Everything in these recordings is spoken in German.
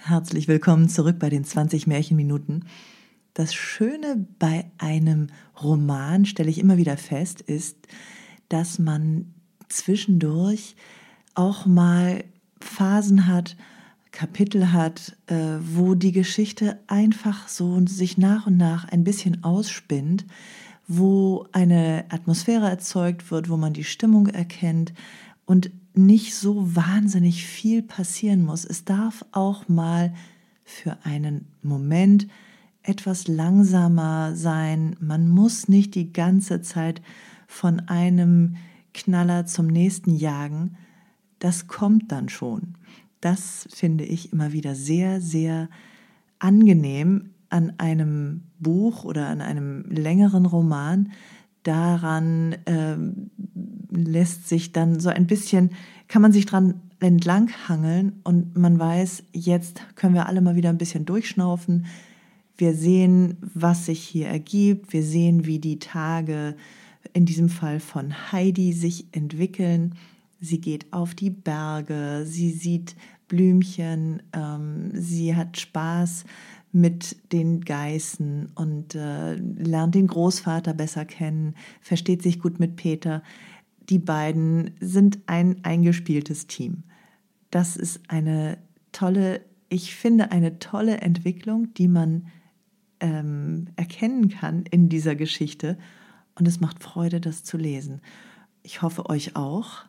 Herzlich willkommen zurück bei den 20 Märchenminuten. Das Schöne bei einem Roman, stelle ich immer wieder fest, ist, dass man zwischendurch auch mal Phasen hat, Kapitel hat, wo die Geschichte einfach so sich nach und nach ein bisschen ausspinnt, wo eine Atmosphäre erzeugt wird, wo man die Stimmung erkennt und nicht so wahnsinnig viel passieren muss. Es darf auch mal für einen Moment etwas langsamer sein. Man muss nicht die ganze Zeit von einem Knaller zum nächsten jagen. Das kommt dann schon. Das finde ich immer wieder sehr, sehr angenehm an einem Buch oder an einem längeren Roman. Daran lässt sich dann so ein bisschen, kann man sich dran entlanghangeln und man weiß, jetzt können wir alle mal wieder ein bisschen durchschnaufen. Wir sehen, was sich hier ergibt. Wir sehen, wie die Tage in diesem Fall von Heidi sich entwickeln. Sie geht auf die Berge, sie sieht Blümchen, sie hat Spaß mit den Geißen und lernt den Großvater besser kennen, versteht sich gut mit Peter. Die beiden sind ein eingespieltes Team. Das ist eine tolle Entwicklung, die man erkennen kann in dieser Geschichte und es macht Freude, das zu lesen. Ich hoffe, euch auch.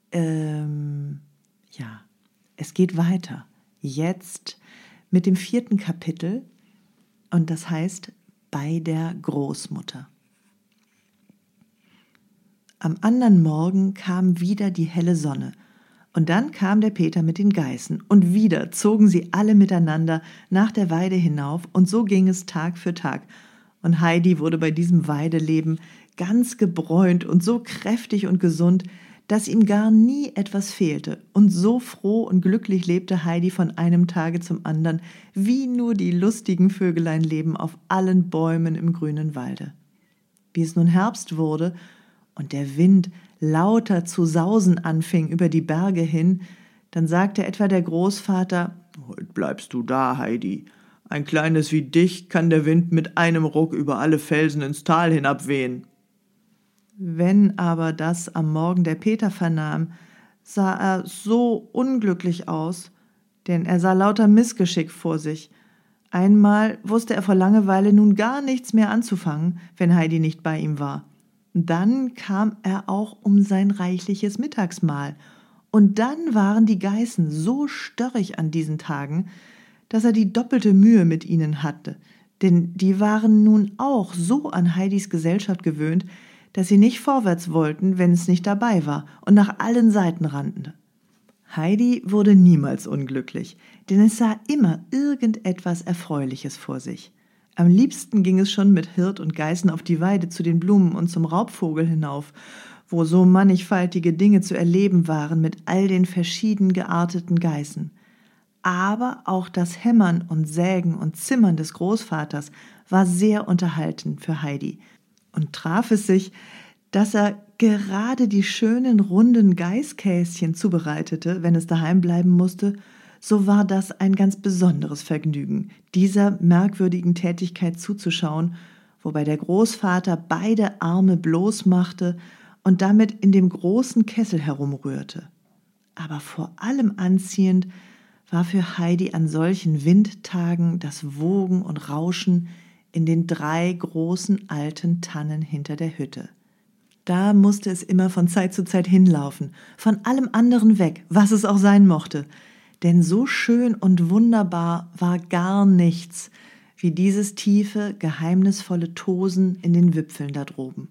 Es geht weiter. Jetzt mit dem 4. Kapitel und das heißt bei der Großmutter. Am anderen Morgen kam wieder die helle Sonne und dann kam der Peter mit den Geißen und wieder zogen sie alle miteinander nach der Weide hinauf und so ging es Tag für Tag und Heidi wurde bei diesem Weideleben ganz gebräunt und so kräftig und gesund, dass ihm gar nie etwas fehlte. Und so froh und glücklich lebte Heidi von einem Tage zum anderen, wie nur die lustigen Vögelein leben auf allen Bäumen im grünen Walde. Wie es nun Herbst wurde und der Wind lauter zu sausen anfing über die Berge hin, dann sagte etwa der Großvater: »Heute bleibst du da, Heidi. Ein Kleines wie dich kann der Wind mit einem Ruck über alle Felsen ins Tal hinabwehen.« Wenn aber das am Morgen der Peter vernahm, sah er so unglücklich aus, denn er sah lauter Missgeschick vor sich. Einmal wusste er vor Langeweile nun gar nichts mehr anzufangen, wenn Heidi nicht bei ihm war. Dann kam er auch um sein reichliches Mittagsmahl. Und dann waren die Geißen so störrig an diesen Tagen, dass er die doppelte Mühe mit ihnen hatte. Denn die waren nun auch so an Heidis Gesellschaft gewöhnt, dass sie nicht vorwärts wollten, wenn es nicht dabei war, und nach allen Seiten rannten. Heidi wurde niemals unglücklich, denn es sah immer irgendetwas Erfreuliches vor sich. Am liebsten ging es schon mit Hirt und Geißen auf die Weide zu den Blumen und zum Raubvogel hinauf, wo so mannigfaltige Dinge zu erleben waren mit all den verschieden gearteten Geißen. Aber auch das Hämmern und Sägen und Zimmern des Großvaters war sehr unterhaltend für Heidi. Und traf es sich, dass er gerade die schönen runden Geißkäschen zubereitete, wenn es daheim bleiben musste, so war das ein ganz besonderes Vergnügen, dieser merkwürdigen Tätigkeit zuzuschauen, wobei der Großvater beide Arme bloß machte und damit in dem großen Kessel herumrührte. Aber vor allem anziehend war für Heidi an solchen Windtagen das Wogen und Rauschen in den 3 großen alten Tannen hinter der Hütte. Da musste es immer von Zeit zu Zeit hinlaufen, von allem anderen weg, was es auch sein mochte. Denn so schön und wunderbar war gar nichts, wie dieses tiefe, geheimnisvolle Tosen in den Wipfeln da droben.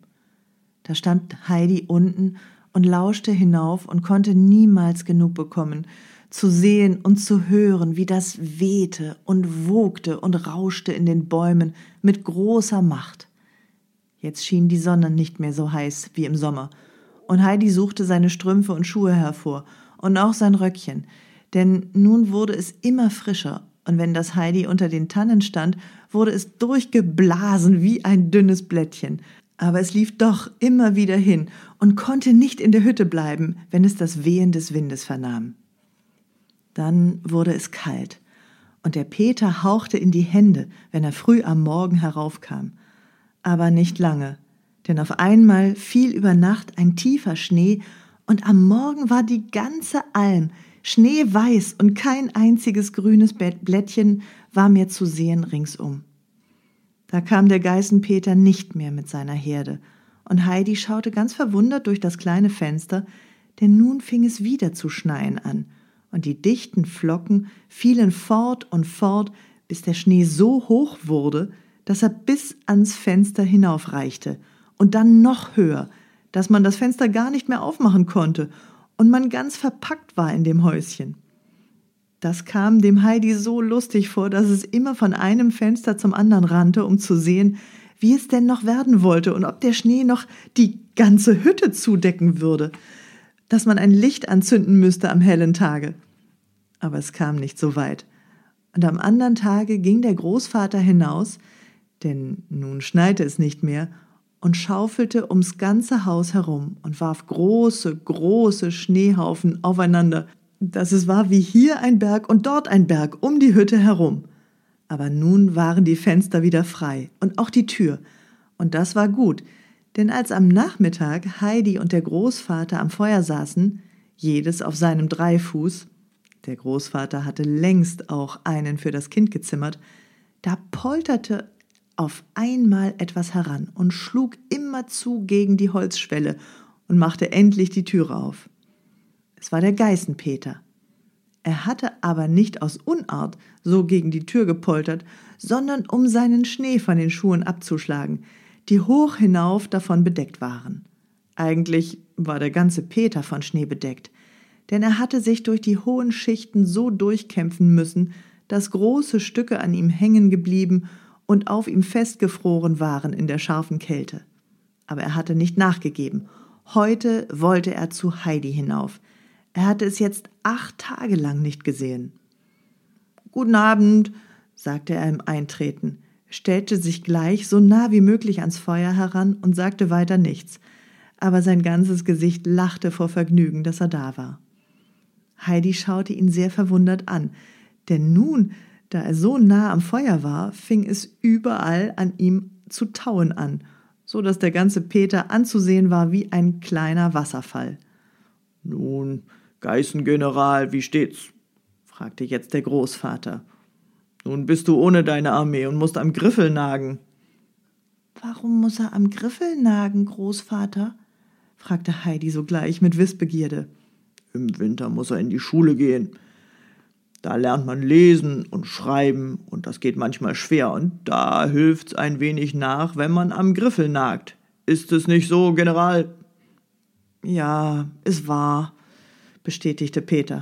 Da stand Heidi unten und lauschte hinauf und konnte niemals genug bekommen, zu sehen und zu hören, wie das wehte und wogte und rauschte in den Bäumen mit großer Macht. Jetzt schien die Sonne nicht mehr so heiß wie im Sommer, und Heidi suchte seine Strümpfe und Schuhe hervor und auch sein Röckchen, denn nun wurde es immer frischer, und wenn das Heidi unter den Tannen stand, wurde es durchgeblasen wie ein dünnes Blättchen. Aber es lief doch immer wieder hin und konnte nicht in der Hütte bleiben, wenn es das Wehen des Windes vernahm. Dann wurde es kalt und der Peter hauchte in die Hände, wenn er früh am Morgen heraufkam. Aber nicht lange, denn auf einmal fiel über Nacht ein tiefer Schnee, und am Morgen war die ganze Alm schneeweiß und kein einziges grünes Blättchen war mehr zu sehen ringsum. Da kam der Geißenpeter nicht mehr mit seiner Herde, und Heidi schaute ganz verwundert durch das kleine Fenster, denn nun fing es wieder zu schneien an, und die dichten Flocken fielen fort und fort, bis der Schnee so hoch wurde, dass er bis ans Fenster hinaufreichte, und dann noch höher, dass man das Fenster gar nicht mehr aufmachen konnte und man ganz verpackt war in dem Häuschen. Das kam dem Heidi so lustig vor, dass es immer von einem Fenster zum anderen rannte, um zu sehen, wie es denn noch werden wollte und ob der Schnee noch die ganze Hütte zudecken würde, dass man ein Licht anzünden müsste am hellen Tage. Aber es kam nicht so weit. Und am anderen Tage ging der Großvater hinaus, denn nun schneite es nicht mehr, und schaufelte ums ganze Haus herum und warf große, große Schneehaufen aufeinander, dass es war wie hier ein Berg und dort ein Berg um die Hütte herum. Aber nun waren die Fenster wieder frei und auch die Tür. Und das war gut, denn als am Nachmittag Heidi und der Großvater am Feuer saßen, jedes auf seinem Dreifuß, der Großvater hatte längst auch einen für das Kind gezimmert, da polterte auf einmal etwas heran und schlug immerzu gegen die Holzschwelle und machte endlich die Türe auf. Es war der Geißenpeter. Er hatte aber nicht aus Unart so gegen die Tür gepoltert, sondern um seinen Schnee von den Schuhen abzuschlagen, die hoch hinauf davon bedeckt waren. Eigentlich war der ganze Peter von Schnee bedeckt, denn er hatte sich durch die hohen Schichten so durchkämpfen müssen, dass große Stücke an ihm hängen geblieben und auf ihm festgefroren waren in der scharfen Kälte. Aber er hatte nicht nachgegeben. Heute wollte er zu Heidi hinauf. Er hatte es jetzt 8 Tage lang nicht gesehen. »Guten Abend«, sagte er im Eintreten, stellte sich gleich so nah wie möglich ans Feuer heran und sagte weiter nichts, aber sein ganzes Gesicht lachte vor Vergnügen, dass er da war. Heidi schaute ihn sehr verwundert an, denn nun, da er so nah am Feuer war, fing es überall an ihm zu tauen an, so dass der ganze Peter anzusehen war wie ein kleiner Wasserfall. »Nun, Geißengeneral, wie steht's?« fragte jetzt der Großvater. »Nun bist du ohne deine Armee und musst am Griffel nagen.« »Warum muss er am Griffel nagen, Großvater?« fragte Heidi sogleich mit Wissbegierde. »Im Winter muss er in die Schule gehen. Da lernt man lesen und schreiben, und das geht manchmal schwer, und da hilft's ein wenig nach, wenn man am Griffel nagt. Ist es nicht so, General?« »Ja, es war«, bestätigte Peter.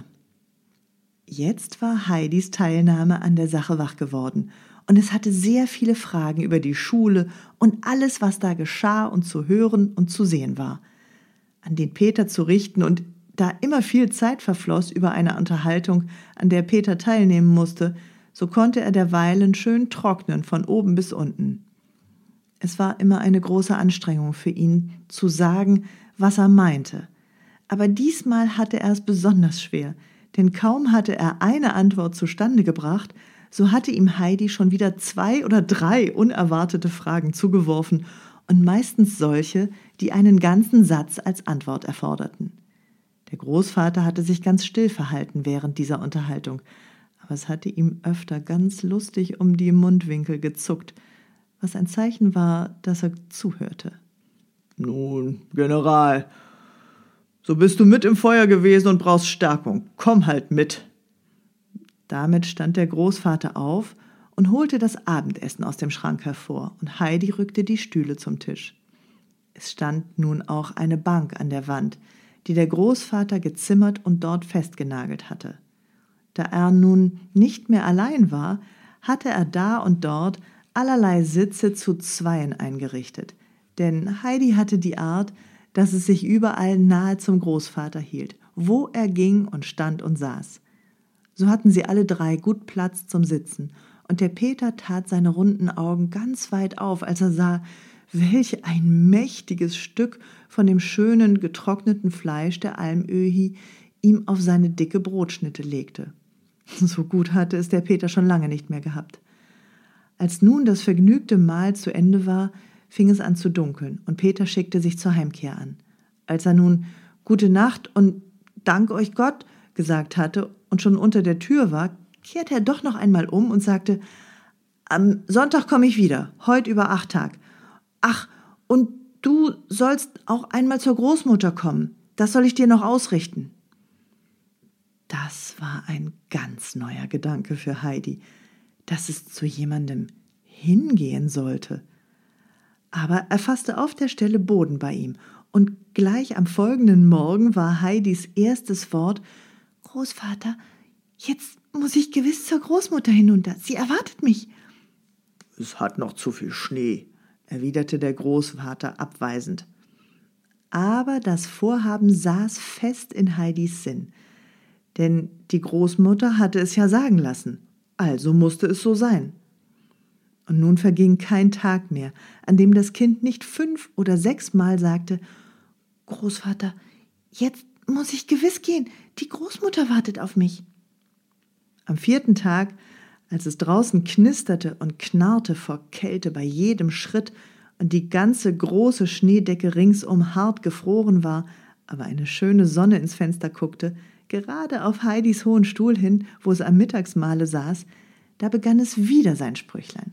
Jetzt war Heidis Teilnahme an der Sache wach geworden, und es hatte sehr viele Fragen über die Schule und alles, was da geschah und zu hören und zu sehen war, an den Peter zu richten, und da immer viel Zeit verfloss über eine Unterhaltung, an der Peter teilnehmen musste, so konnte er derweilen schön trocknen von oben bis unten. Es war immer eine große Anstrengung für ihn, zu sagen, was er meinte. Aber diesmal hatte er es besonders schwer, denn kaum hatte er eine Antwort zustande gebracht, so hatte ihm Heidi schon wieder 2 oder 3 unerwartete Fragen zugeworfen und meistens solche, die einen ganzen Satz als Antwort erforderten. Der Großvater hatte sich ganz still verhalten während dieser Unterhaltung, aber es hatte ihm öfter ganz lustig um die Mundwinkel gezuckt, was ein Zeichen war, dass er zuhörte. »Nun, General, so bist du mit im Feuer gewesen und brauchst Stärkung. Komm halt mit.« Damit stand der Großvater auf und holte das Abendessen aus dem Schrank hervor, und Heidi rückte die Stühle zum Tisch. Es stand nun auch eine Bank an der Wand, die der Großvater gezimmert und dort festgenagelt hatte. Da er nun nicht mehr allein war, hatte er da und dort allerlei Sitze zu 2 eingerichtet, denn Heidi hatte die Art, dass es sich überall nahe zum Großvater hielt, wo er ging und stand und saß. So hatten sie alle 3 gut Platz zum Sitzen, und der Peter tat seine runden Augen ganz weit auf, als er sah, welch ein mächtiges Stück von dem schönen, getrockneten Fleisch der Almöhi ihm auf seine dicke Brotschnitte legte. So gut hatte es der Peter schon lange nicht mehr gehabt. Als nun das vergnügte Mahl zu Ende war, fing es an zu dunkeln und Peter schickte sich zur Heimkehr an. Als er nun »Gute Nacht und Dank euch Gott« gesagt hatte und schon unter der Tür war, kehrte er doch noch einmal um und sagte, »Am Sonntag komme ich wieder, heut über 8 Tag. Ach, und du sollst auch einmal zur Großmutter kommen, das soll ich dir noch ausrichten.« Das war ein ganz neuer Gedanke für Heidi, dass es zu jemandem hingehen sollte. Aber er fasste auf der Stelle Boden bei ihm, und gleich am folgenden Morgen war Heidis erstes Wort, »Großvater, jetzt muss ich gewiss zur Großmutter hinunter, sie erwartet mich.« »Es hat noch zu viel Schnee«, erwiderte der Großvater abweisend. Aber das Vorhaben saß fest in Heidis Sinn, denn die Großmutter hatte es ja sagen lassen, also musste es so sein. Und nun verging kein Tag mehr, an dem das Kind nicht 5 oder 6 Mal sagte, »Großvater, jetzt muss ich gewiss gehen, die Großmutter wartet auf mich.« Am 4. Tag, als es draußen knisterte und knarrte vor Kälte bei jedem Schritt und die ganze große Schneedecke ringsum hart gefroren war, aber eine schöne Sonne ins Fenster guckte, gerade auf Heidis hohen Stuhl hin, wo es am Mittagsmahle saß, da begann es wieder sein Sprüchlein.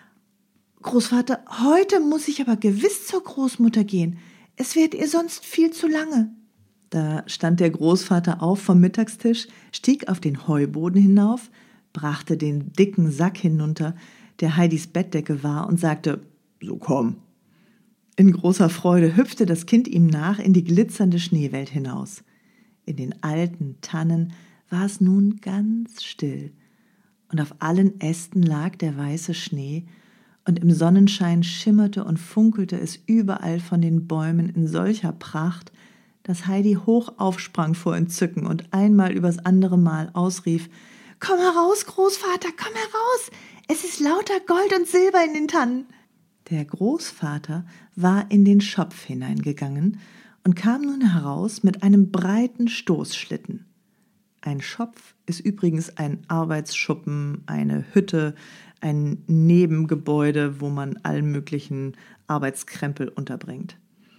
»Großvater, heute muss ich aber gewiss zur Großmutter gehen. Es währt ihr sonst viel zu lange.« Da stand der Großvater auf vom Mittagstisch, stieg auf den Heuboden hinauf, brachte den dicken Sack hinunter, der Heidis Bettdecke war, und sagte, »So komm.« In großer Freude hüpfte das Kind ihm nach in die glitzernde Schneewelt hinaus. In den alten Tannen war es nun ganz still, und auf allen Ästen lag der weiße Schnee, und im Sonnenschein schimmerte und funkelte es überall von den Bäumen in solcher Pracht, dass Heidi hoch aufsprang vor Entzücken und einmal übers andere Mal ausrief, »Komm heraus, Großvater, komm heraus! Es ist lauter Gold und Silber in den Tannen!« Der Großvater war in den Schopf hineingegangen und kam nun heraus mit einem breiten Stoßschlitten. Ein Schopf ist übrigens ein Arbeitsschuppen, eine Hütte, ein Nebengebäude, wo man allen möglichen Arbeitskrempel unterbringt.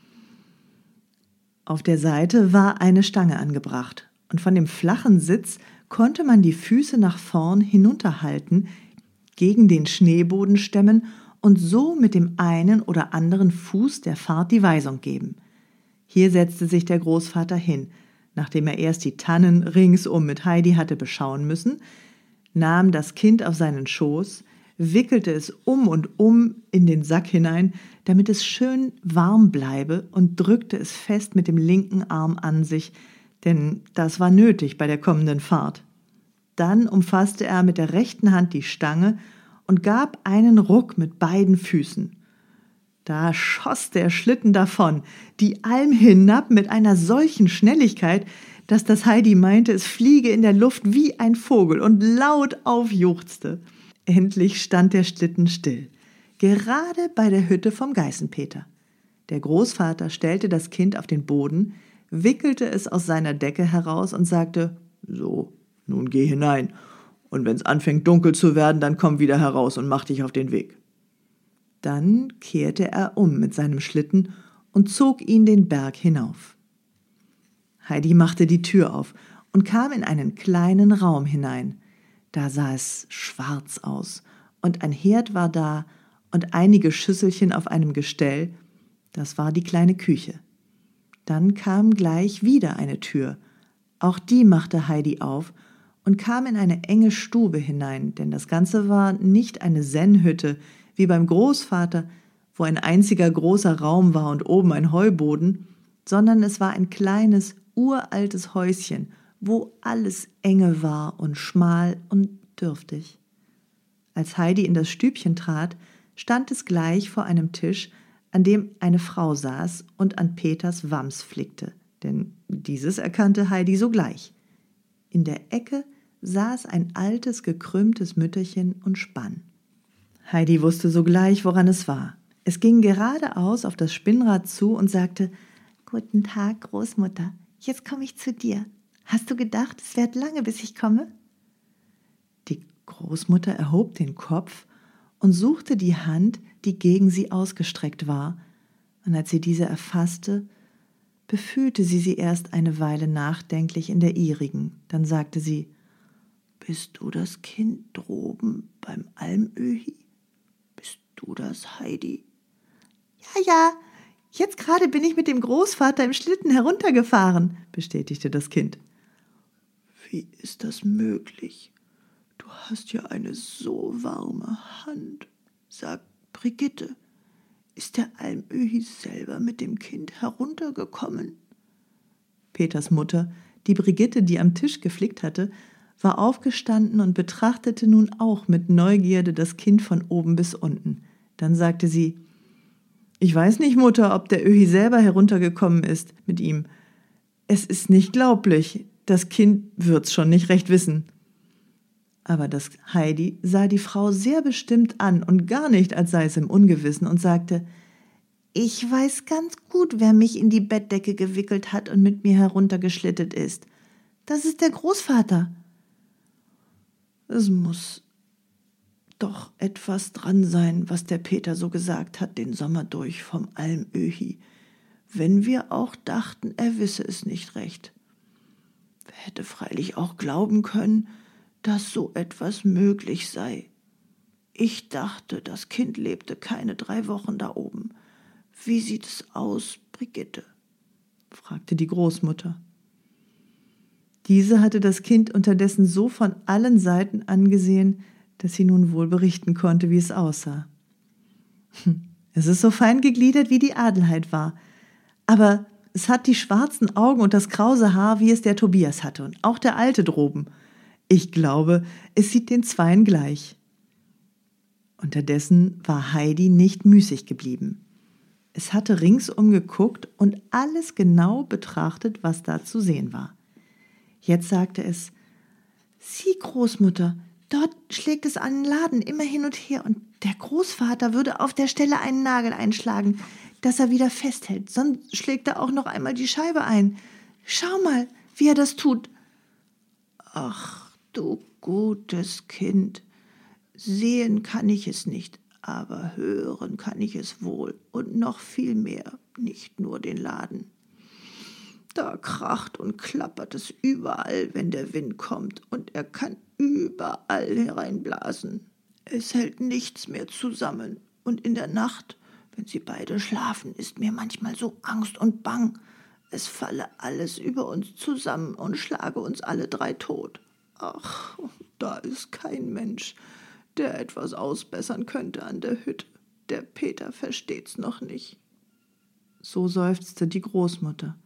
Auf der Seite war eine Stange angebracht, und von dem flachen Sitz konnte man die Füße nach vorn hinunterhalten, gegen den Schneeboden stemmen und so mit dem einen oder anderen Fuß der Fahrt die Weisung geben. Hier setzte sich der Großvater hin, nachdem er erst die Tannen ringsum mit Heidi hatte beschauen müssen, nahm das Kind auf seinen Schoß, wickelte es um und um in den Sack hinein, damit es schön warm bleibe, und drückte es fest mit dem linken Arm an sich, denn das war nötig bei der kommenden Fahrt. Dann umfasste er mit der rechten Hand die Stange und gab einen Ruck mit beiden Füßen. Da schoss der Schlitten davon, die Alm hinab mit einer solchen Schnelligkeit, dass das Heidi meinte, es fliege in der Luft wie ein Vogel und laut aufjuchzte. Endlich stand der Schlitten still, gerade bei der Hütte vom Geißenpeter. Der Großvater stellte das Kind auf den Boden, wickelte es aus seiner Decke heraus und sagte, »So, nun geh hinein, und wenn's anfängt dunkel zu werden, dann komm wieder heraus und mach dich auf den Weg.« Dann kehrte er um mit seinem Schlitten und zog ihn den Berg hinauf. Heidi machte die Tür auf und kam in einen kleinen Raum hinein. Da sah es schwarz aus, und ein Herd war da und einige Schüsselchen auf einem Gestell, das war die kleine Küche. Dann kam gleich wieder eine Tür, auch die machte Heidi auf und kam in eine enge Stube hinein, denn das Ganze war nicht eine Sennhütte wie beim Großvater, wo ein einziger großer Raum war und oben ein Heuboden, sondern es war ein kleines, uraltes Häuschen, wo alles enge war und schmal und dürftig. Als Heidi in das Stübchen trat, stand es gleich vor einem Tisch, an dem eine Frau saß und an Peters Wams flickte, denn dieses erkannte Heidi sogleich. In der Ecke saß ein altes, gekrümmtes Mütterchen und spann. Heidi wusste sogleich, woran es war. Es ging geradeaus auf das Spinnrad zu und sagte, »Guten Tag, Großmutter, jetzt komme ich zu dir. Hast du gedacht, es währt lange, bis ich komme?« Großmutter erhob den Kopf und suchte die Hand, die gegen sie ausgestreckt war, und als sie diese erfasste, befühlte sie erst eine Weile nachdenklich in der ihrigen. Dann sagte sie: »Bist du das Kind droben beim Almöhi? Bist du das, Heidi?« Ja, jetzt gerade bin ich mit dem Großvater im Schlitten heruntergefahren«, bestätigte das Kind. »Wie ist das möglich? Du hast ja eine so warme Hand. Sag, Brigitte, ist der Almöhi selber mit dem Kind heruntergekommen?« Peters Mutter, die Brigitte, die am Tisch geflickt hatte, war aufgestanden und betrachtete nun auch mit Neugierde das Kind von oben bis unten. Dann sagte sie: »Ich weiß nicht, Mutter, ob der Öhi selber heruntergekommen ist mit ihm. Es ist nicht glaublich. Das Kind wird's schon nicht recht wissen.« Aber das Heidi sah die Frau sehr bestimmt an und gar nicht, als sei es im Ungewissen, und sagte: »Ich weiß ganz gut, wer mich in die Bettdecke gewickelt hat und mit mir heruntergeschlittert ist. Das ist der Großvater.« »Es muss doch etwas dran sein, was der Peter so gesagt hat, den Sommer durch vom Almöhi, wenn wir auch dachten, er wisse es nicht recht. Wer hätte freilich auch glauben können, dass so etwas möglich sei. Ich dachte, das Kind lebte keine 3 Wochen da oben. Wie sieht es aus, Brigitte?« fragte die Großmutter. Diese hatte das Kind unterdessen so von allen Seiten angesehen, dass sie nun wohl berichten konnte, wie es aussah. »Es ist so fein gegliedert, wie die Adelheid war, aber es hat die schwarzen Augen und das krause Haar, wie es der Tobias hatte, und auch der Alte droben. Ich glaube, es sieht den Zweien gleich.« Unterdessen war Heidi nicht müßig geblieben. Es hatte ringsum geguckt und alles genau betrachtet, was da zu sehen war. Jetzt sagte es: »Sieh, Großmutter, dort schlägt es an den Laden immer hin und her, und der Großvater würde auf der Stelle einen Nagel einschlagen, dass er wieder festhält. Sonst schlägt er auch noch einmal die Scheibe ein. Schau mal, wie er das tut.« »Ach, du gutes Kind, sehen kann ich es nicht, aber hören kann ich es wohl, und noch viel mehr, nicht nur den Laden. Da kracht und klappert es überall, wenn der Wind kommt, und er kann überall hereinblasen. Es hält nichts mehr zusammen, und in der Nacht, wenn sie beide schlafen, ist mir manchmal so Angst und Bang. Es falle alles über uns zusammen und schlage uns alle 3 tot. Ach, da ist kein Mensch, der etwas ausbessern könnte an der Hütte. Der Peter versteht's noch nicht.« So seufzte die Großmutter.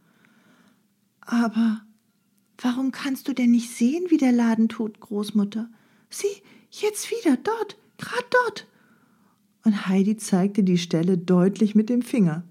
»Aber warum kannst du denn nicht sehen, wie der Laden tut, Großmutter? Sieh, jetzt wieder, dort, grad dort.« Und Heidi zeigte die Stelle deutlich mit dem Finger.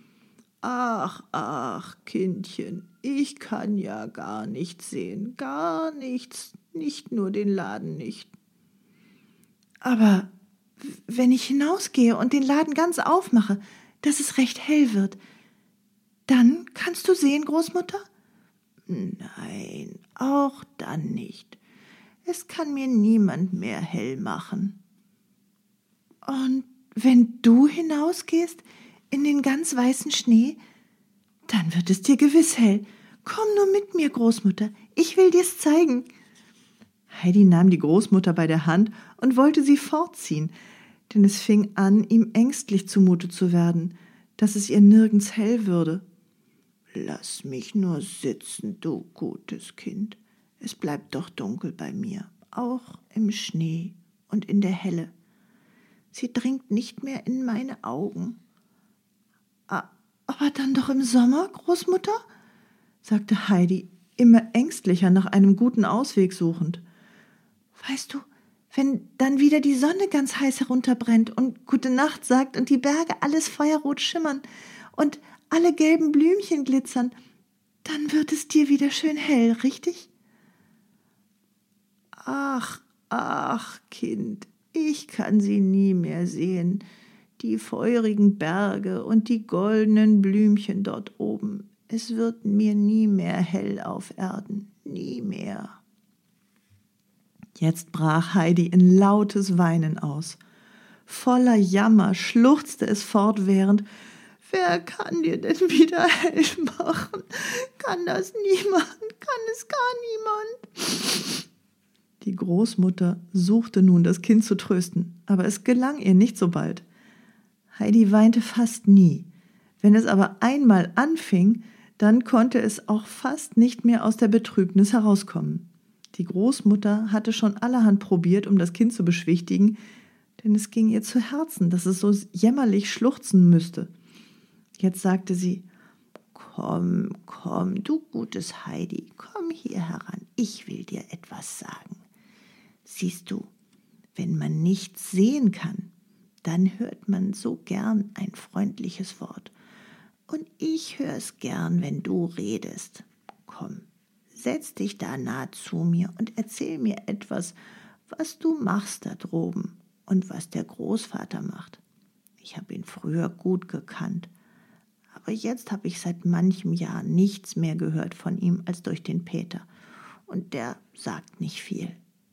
»Ach, Kindchen, ich kann ja gar nichts sehen, gar nichts, nicht nur den Laden nicht.« »Aber wenn ich hinausgehe und den Laden ganz aufmache, dass es recht hell wird, dann kannst du sehen, Großmutter?« »Nein, auch dann nicht. Es kann mir niemand mehr hell machen.« »Und wenn du hinausgehst in den ganz weißen Schnee, dann wird es dir gewiss hell. Komm nur mit mir, Großmutter, ich will dir's zeigen.« Heidi nahm die Großmutter bei der Hand und wollte sie fortziehen, denn es fing an, ihm ängstlich zumute zu werden, dass es ihr nirgends hell würde. »Lass mich nur sitzen, du gutes Kind. Es bleibt doch dunkel bei mir, auch im Schnee und in der Helle. Sie dringt nicht mehr in meine Augen.« »Aber dann doch im Sommer, Großmutter?« sagte Heidi, immer ängstlicher nach einem guten Ausweg suchend. »Weißt du, wenn dann wieder die Sonne ganz heiß herunterbrennt und Gute Nacht sagt und die Berge alles feuerrot schimmern und alle gelben Blümchen glitzern, dann wird es dir wieder schön hell, richtig?« »Ach, Kind, ich kann sie nie mehr sehen, die feurigen Berge und die goldenen Blümchen dort oben. Es wird mir nie mehr hell auf Erden, nie mehr.« Jetzt brach Heidi in lautes Weinen aus. Voller Jammer schluchzte es fortwährend: »Wer kann dir denn wieder hell machen? Kann das niemand? Kann es gar niemand?« Die Großmutter suchte nun, das Kind zu trösten, aber es gelang ihr nicht so bald. Heidi weinte fast nie. Wenn es aber einmal anfing, dann konnte es auch fast nicht mehr aus der Betrübnis herauskommen. Die Großmutter hatte schon allerhand probiert, um das Kind zu beschwichtigen, denn es ging ihr zu Herzen, dass es so jämmerlich schluchzen müsste. Jetzt sagte sie: »Komm, komm, du gutes Heidi, komm hier heran, ich will dir etwas sagen. Siehst du, wenn man nichts sehen kann, dann hört man so gern ein freundliches Wort. Und ich hör's gern, wenn du redest. Komm, setz dich da nah zu mir und erzähl mir etwas, was du machst da droben und was der Großvater macht. Ich habe ihn früher gut gekannt, aber jetzt habe ich seit manchem Jahr nichts mehr gehört von ihm als durch den Peter, und der sagt nicht viel.«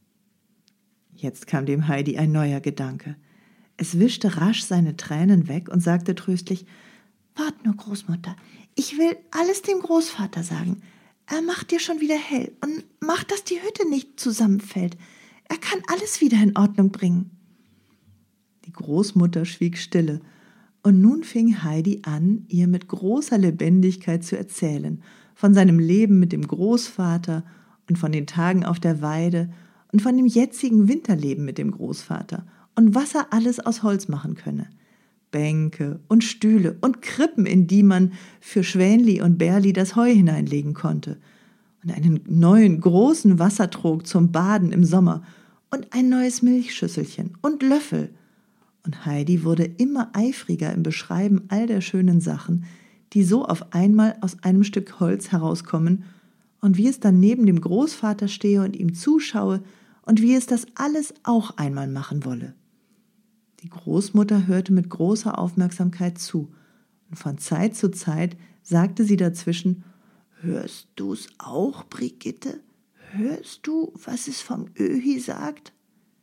Jetzt kam dem Heidi ein neuer Gedanke. Es wischte rasch seine Tränen weg und sagte tröstlich: »Wart nur, Großmutter, ich will alles dem Großvater sagen. Er macht dir schon wieder hell und macht, dass die Hütte nicht zusammenfällt. Er kann alles wieder in Ordnung bringen.« Die Großmutter schwieg stille, und nun fing Heidi an, ihr mit großer Lebendigkeit zu erzählen, von seinem Leben mit dem Großvater und von den Tagen auf der Weide und von dem jetzigen Winterleben mit dem Großvater und was er alles aus Holz machen könne. Bänke und Stühle und Krippen, in die man für Schwänli und Bärli das Heu hineinlegen konnte, und einen neuen großen Wassertrog zum Baden im Sommer und ein neues Milchschüsselchen und Löffel. Und Heidi wurde immer eifriger im Beschreiben all der schönen Sachen, die so auf einmal aus einem Stück Holz herauskommen, und wie es dann neben dem Großvater stehe und ihm zuschaue und wie es das alles auch einmal machen wolle. Die Großmutter hörte mit großer Aufmerksamkeit zu, und von Zeit zu Zeit sagte sie dazwischen: »Hörst du's auch, Brigitte? Hörst du, was es vom Öhi sagt?«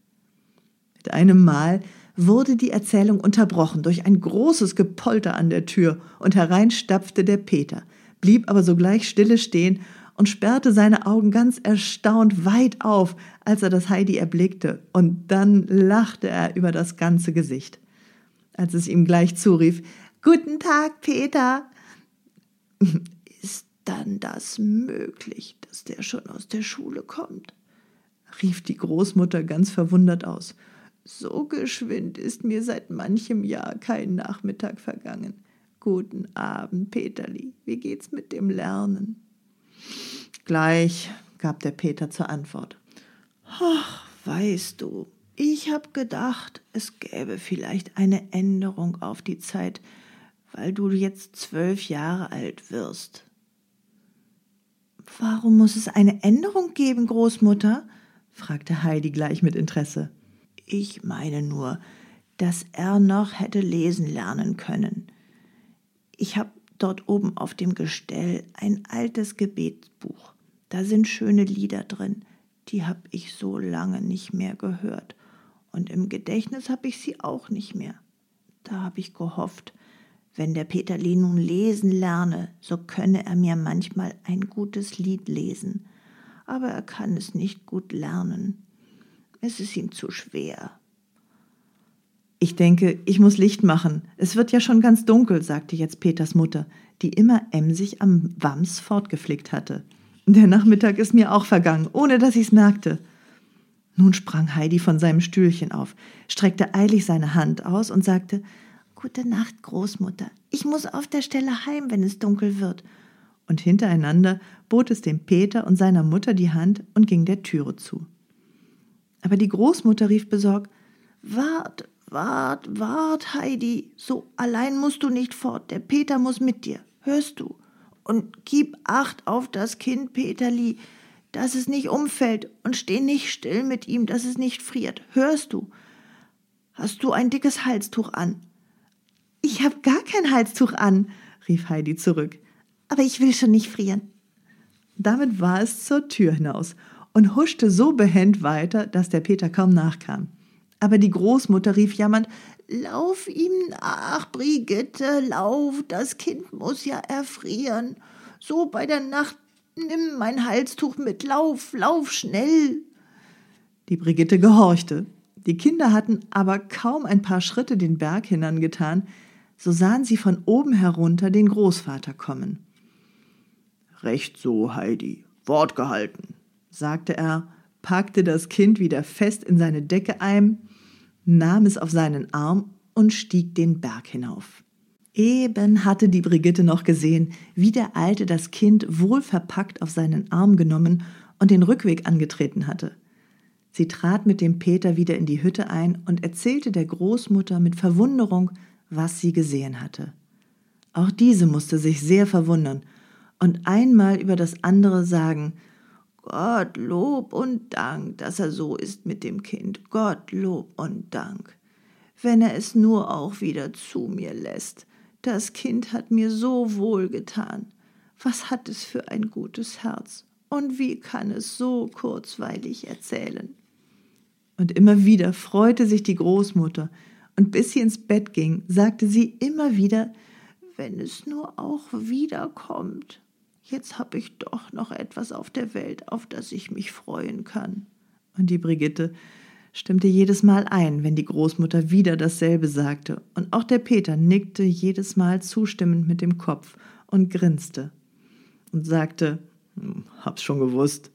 Mit einem Mal wurde die Erzählung unterbrochen durch ein großes Gepolter an der Tür, und herein stapfte der Peter, blieb aber sogleich stille stehen und sperrte seine Augen ganz erstaunt weit auf, als er das Heidi erblickte, und dann lachte er über das ganze Gesicht. Als es ihm gleich zurief: »Guten Tag, Peter!« »Ist dann das möglich, dass der schon aus der Schule kommt?« rief die Großmutter ganz verwundert aus. »So geschwind ist mir seit manchem Jahr kein Nachmittag vergangen. Guten Abend, Peterli, wie geht's mit dem Lernen?« »Gleich«, gab der Peter zur Antwort. »Ach, weißt du, ich hab gedacht, es gäbe vielleicht eine Änderung auf die Zeit, weil du jetzt 12 Jahre alt wirst.« »Warum muss es eine Änderung geben, Großmutter?« fragte Heidi gleich mit Interesse. »Ich meine nur, dass er noch hätte lesen lernen können. Ich hab dort oben auf dem Gestell ein altes Gebetsbuch. Da sind schöne Lieder drin, die hab ich so lange nicht mehr gehört. Und im Gedächtnis hab ich sie auch nicht mehr. Da hab ich gehofft, wenn der Peterli nun lesen lerne, so könne er mir manchmal ein gutes Lied lesen. Aber er kann es nicht gut lernen. Es ist ihm zu schwer.« »Ich denke, ich muss Licht machen. Es wird ja schon ganz dunkel«, sagte jetzt Peters Mutter, die immer emsig am Wams fortgeflickt hatte. »Der Nachmittag ist mir auch vergangen, ohne dass ich's merkte.« Nun sprang Heidi von seinem Stühlchen auf, streckte eilig seine Hand aus und sagte: »Gute Nacht, Großmutter. Ich muss auf der Stelle heim, wenn es dunkel wird.« Und hintereinander bot es dem Peter und seiner Mutter die Hand und ging der Türe zu. Aber die Großmutter rief besorgt: »Wart, Heidi, so allein musst du nicht fort, der Peter muss mit dir, hörst du? Und gib Acht auf das Kind, Peterli, dass es nicht umfällt, und steh nicht still mit ihm, dass es nicht friert, hörst du? Hast du ein dickes Halstuch an?« »Ich hab gar kein Halstuch an«, rief Heidi zurück, »aber ich will schon nicht frieren.« Damit war es zur Tür hinaus, und huschte so behend weiter, dass der Peter kaum nachkam. Aber die Großmutter rief jammernd: »Lauf ihm nach, Brigitte, lauf, das Kind muss ja erfrieren. So bei der Nacht, nimm mein Halstuch mit, lauf, lauf schnell.« Die Brigitte gehorchte. Die Kinder hatten aber kaum ein paar Schritte den Berg hinangetan, so sahen sie von oben herunter den Großvater kommen. »Recht so, Heidi, Wort gehalten«, sagte er, packte das Kind wieder fest in seine Decke ein, nahm es auf seinen Arm und stieg den Berg hinauf. Eben hatte die Brigitte noch gesehen, wie der Alte das Kind wohlverpackt auf seinen Arm genommen und den Rückweg angetreten hatte. Sie trat mit dem Peter wieder in die Hütte ein und erzählte der Großmutter mit Verwunderung, was sie gesehen hatte. Auch diese musste sich sehr verwundern und einmal über das andere sagen: »Gott Lob und Dank, dass er so ist mit dem Kind. Gott Lob und Dank. Wenn er es nur auch wieder zu mir lässt. Das Kind hat mir so wohl getan. Was hat es für ein gutes Herz? Und wie kann es so kurzweilig erzählen?« Und immer wieder freute sich die Großmutter, und bis sie ins Bett ging, sagte sie immer wieder: »Wenn es nur auch wiederkommt. Jetzt habe ich doch noch etwas auf der Welt, auf das ich mich freuen kann.« Und die Brigitte stimmte jedes Mal ein, wenn die Großmutter wieder dasselbe sagte, und auch der Peter nickte jedes Mal zustimmend mit dem Kopf und grinste und sagte: »Hab's schon gewusst.«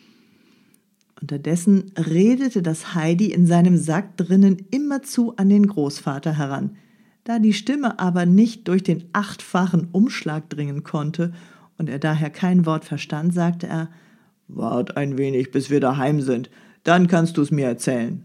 Unterdessen redete das Heidi in seinem Sack drinnen immerzu an den Großvater heran. Da die Stimme aber nicht durch den 8-fachen Umschlag dringen konnte und er daher kein Wort verstand, sagte er: »Wart ein wenig, bis wir daheim sind, dann kannst du's mir erzählen.«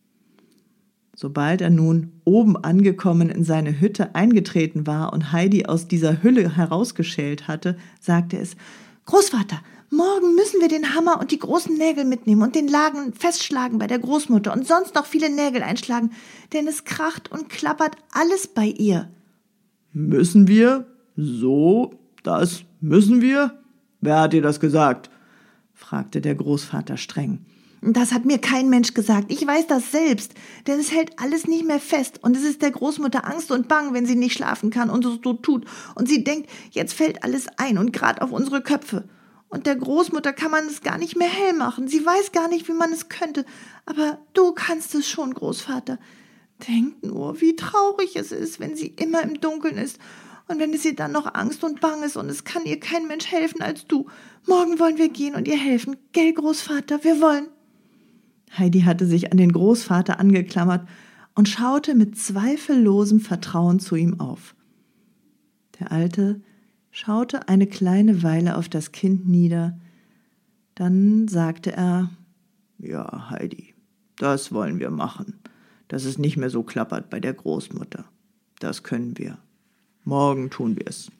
Sobald er nun oben angekommen in seine Hütte eingetreten war und Heidi aus dieser Hülle herausgeschält hatte, sagte es: »Großvater, morgen müssen wir den Hammer und die großen Nägel mitnehmen und den Laden festschlagen bei der Großmutter und sonst noch viele Nägel einschlagen, denn es kracht und klappert alles bei ihr.« »Müssen wir? So, das müssen wir? Wer hat dir das gesagt?« fragte der Großvater streng. »Das hat mir kein Mensch gesagt, ich weiß das selbst, denn es hält alles nicht mehr fest und es ist der Großmutter Angst und Bang, wenn sie nicht schlafen kann und so tut und sie denkt, jetzt fällt alles ein und grad auf unsere Köpfe. Und der Großmutter kann man es gar nicht mehr hell machen, sie weiß gar nicht, wie man es könnte, aber du kannst es schon, Großvater. Denk nur, wie traurig es ist, wenn sie immer im Dunkeln ist und wenn es ihr dann noch Angst und Bang ist und es kann ihr kein Mensch helfen als du. Morgen wollen wir gehen und ihr helfen, gell, Großvater, wir wollen.« Heidi hatte sich an den Großvater angeklammert und schaute mit zweifellosem Vertrauen zu ihm auf. Der Alte schaute eine kleine Weile auf das Kind nieder, dann sagte er: »Ja, Heidi, das wollen wir machen, dass es nicht mehr so klappert bei der Großmutter. Das können wir. Morgen tun wir es.«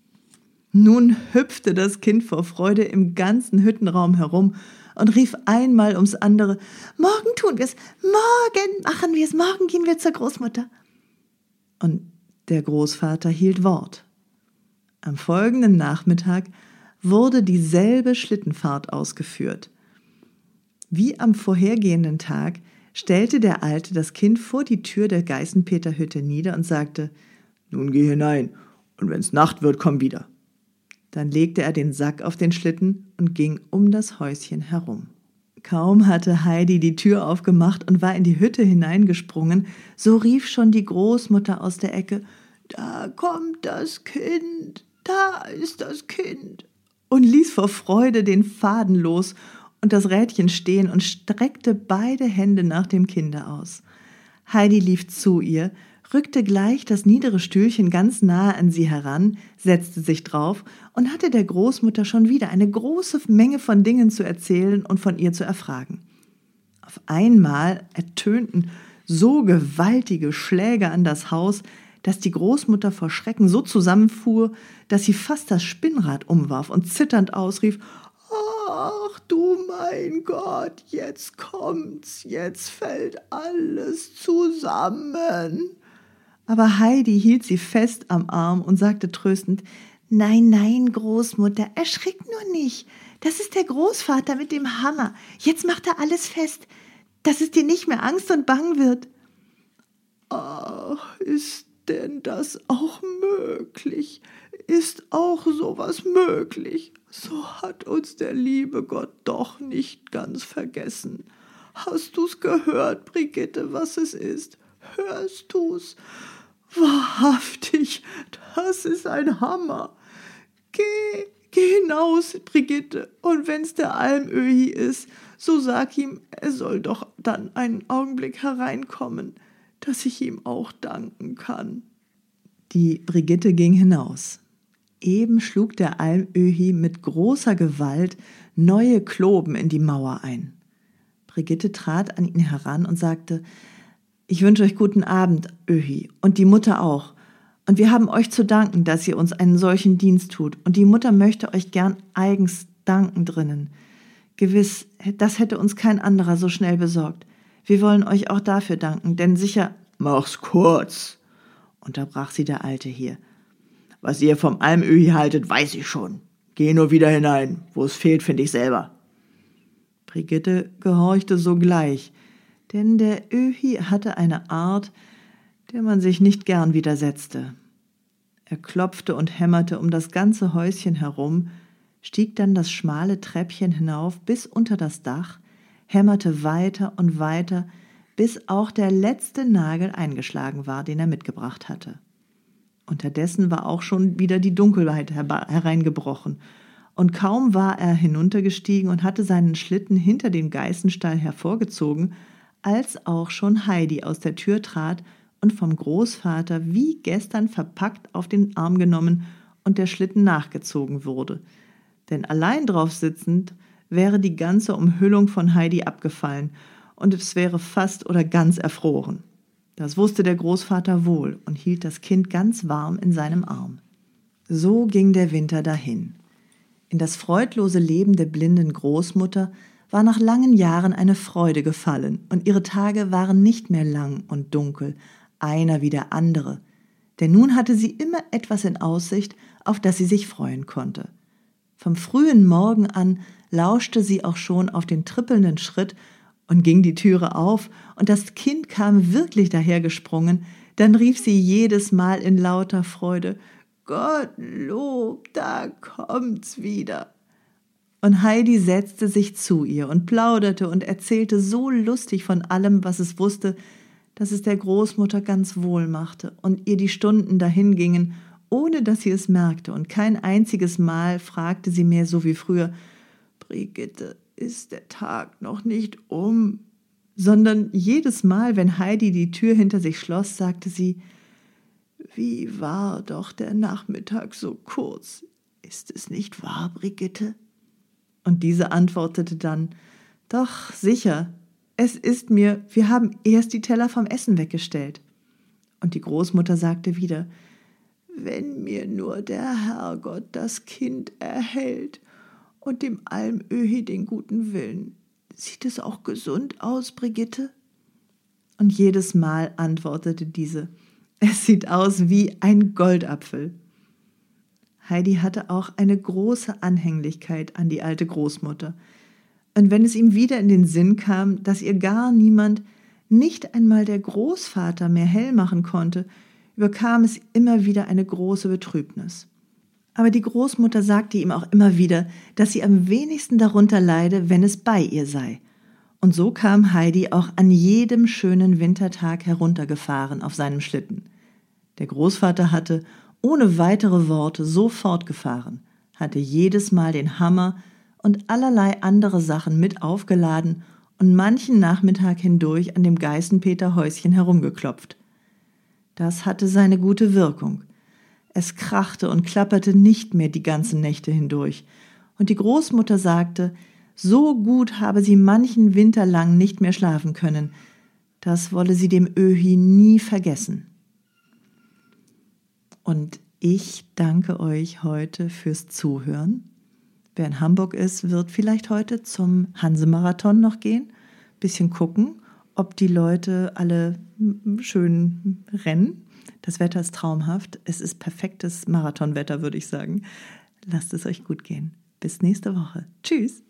Nun hüpfte das Kind vor Freude im ganzen Hüttenraum herum und rief einmal ums andere: »Morgen tun wir es, morgen machen wir es, morgen gehen wir zur Großmutter.« Und der Großvater hielt Wort. Am folgenden Nachmittag wurde dieselbe Schlittenfahrt ausgeführt. Wie am vorhergehenden Tag stellte der Alte das Kind vor die Tür der Geißenpeter-Hütte nieder und sagte: »Nun geh hinein, und wenn's Nacht wird, komm wieder.« Dann legte er den Sack auf den Schlitten und ging um das Häuschen herum. Kaum hatte Heidi die Tür aufgemacht und war in die Hütte hineingesprungen, so rief schon die Großmutter aus der Ecke: »Da kommt das Kind, da ist das Kind«, und ließ vor Freude den Faden los und das Rädchen stehen und streckte beide Hände nach dem Kinde aus. Heidi lief zu ihr, rückte gleich das niedere Stühlchen ganz nahe an sie heran, setzte sich drauf und hatte der Großmutter schon wieder eine große Menge von Dingen zu erzählen und von ihr zu erfragen. Auf einmal ertönten so gewaltige Schläge an das Haus, dass die Großmutter vor Schrecken so zusammenfuhr, dass sie fast das Spinnrad umwarf und zitternd ausrief: »Ach du mein Gott, jetzt kommt's, jetzt fällt alles zusammen.« Aber Heidi hielt sie fest am Arm und sagte tröstend: »Nein, nein, Großmutter, erschrick nur nicht. das ist der Großvater mit dem Hammer. Jetzt macht er alles fest, dass es dir nicht mehr Angst und Bang wird. Ach, ist denn das auch möglich? Ist auch sowas möglich? So hat uns der liebe Gott doch nicht ganz vergessen. Hast du's gehört, Brigitte, was es ist? Hörst du's? Wahrhaftig, das ist ein Hammer. Geh hinaus, Brigitte, und wenn's der Almöhi ist, so sag ihm, er soll doch dann einen Augenblick hereinkommen, dass ich ihm auch danken kann. Die Brigitte ging hinaus. Eben schlug der Almöhi mit großer Gewalt neue Kloben in die Mauer ein. Brigitte trat an ihn heran und sagte: »Ich wünsche euch guten Abend, Öhi, und die Mutter auch. Und wir haben euch zu danken, dass ihr uns einen solchen Dienst tut. Und die Mutter möchte euch gern eigens danken drinnen. Gewiss, das hätte uns kein anderer so schnell besorgt. Wir wollen euch auch dafür danken, denn sicher...« »Mach's kurz«, unterbrach sie der Alte hier. »Was ihr vom Almöhi haltet, weiß ich schon. Geh nur wieder hinein. Wo es fehlt, finde ich selber.« Brigitte gehorchte sogleich, denn der Öhi hatte eine Art, der man sich nicht gern widersetzte. Er klopfte und hämmerte um das ganze Häuschen herum, stieg dann das schmale Treppchen hinauf bis unter das Dach, hämmerte weiter und weiter, bis auch der letzte Nagel eingeschlagen war, den er mitgebracht hatte. Unterdessen war auch schon wieder die Dunkelheit hereingebrochen, und kaum war er hinuntergestiegen und hatte seinen Schlitten hinter den Geißenstall hervorgezogen, als auch schon Heidi aus der Tür trat und vom Großvater wie gestern verpackt auf den Arm genommen und der Schlitten nachgezogen wurde. Denn allein drauf sitzend wäre die ganze Umhüllung von Heidi abgefallen und es wäre fast oder ganz erfroren. Das wusste der Großvater wohl und hielt das Kind ganz warm in seinem Arm. So ging der Winter dahin. In das freudlose Leben der blinden Großmutter war nach langen Jahren eine Freude gefallen, und ihre Tage waren nicht mehr lang und dunkel, einer wie der andere, denn nun hatte sie immer etwas in Aussicht, auf das sie sich freuen konnte. Vom frühen Morgen an lauschte sie auch schon auf den trippelnden Schritt und ging die Türe auf, und das Kind kam wirklich dahergesprungen, dann rief sie jedes Mal in lauter Freude: »Gottlob, da kommt's wieder!« Und Heidi setzte sich zu ihr und plauderte und erzählte so lustig von allem, was es wusste, dass es der Großmutter ganz wohl machte und ihr die Stunden dahingingen, ohne dass sie es merkte, und kein einziges Mal fragte sie mehr so wie früher: »Brigitte, ist der Tag noch nicht um?« Sondern jedes Mal, wenn Heidi die Tür hinter sich schloss, sagte sie: »Wie war doch der Nachmittag so kurz? Ist es nicht wahr, Brigitte?« Und diese antwortete dann: »Doch, sicher, es ist mir, wir haben erst die Teller vom Essen weggestellt.« Und die Großmutter sagte wieder: »Wenn mir nur der Herrgott das Kind erhält und dem Almöhi den guten Willen. Sieht es auch gesund aus, Brigitte?« Und jedes Mal antwortete diese: »Es sieht aus wie ein Goldapfel.« Heidi hatte auch eine große Anhänglichkeit an die alte Großmutter. Und wenn es ihm wieder in den Sinn kam, dass ihr gar niemand, nicht einmal der Großvater, mehr hell machen konnte, überkam es immer wieder eine große Betrübnis. Aber die Großmutter sagte ihm auch immer wieder, dass sie am wenigsten darunter leide, wenn es bei ihr sei. Und so kam Heidi auch an jedem schönen Wintertag heruntergefahren auf seinem Schlitten. Der Großvater hatte, ohne weitere Worte, sofort gefahren, hatte jedes Mal den Hammer und allerlei andere Sachen mit aufgeladen und manchen Nachmittag hindurch an dem Geißenpeter-Häuschen herumgeklopft. Das hatte seine gute Wirkung. Es krachte und klapperte nicht mehr die ganzen Nächte hindurch, und die Großmutter sagte, so gut habe sie manchen Winter lang nicht mehr schlafen können. Das wolle sie dem Öhi nie vergessen. Und ich danke euch heute fürs Zuhören. Wer in Hamburg ist, wird vielleicht heute zum Hanse-Marathon noch gehen, bisschen gucken, ob die Leute alle schön rennen. Das Wetter ist traumhaft. Es ist perfektes Marathonwetter, würde ich sagen. Lasst es euch gut gehen. Bis nächste Woche. Tschüss.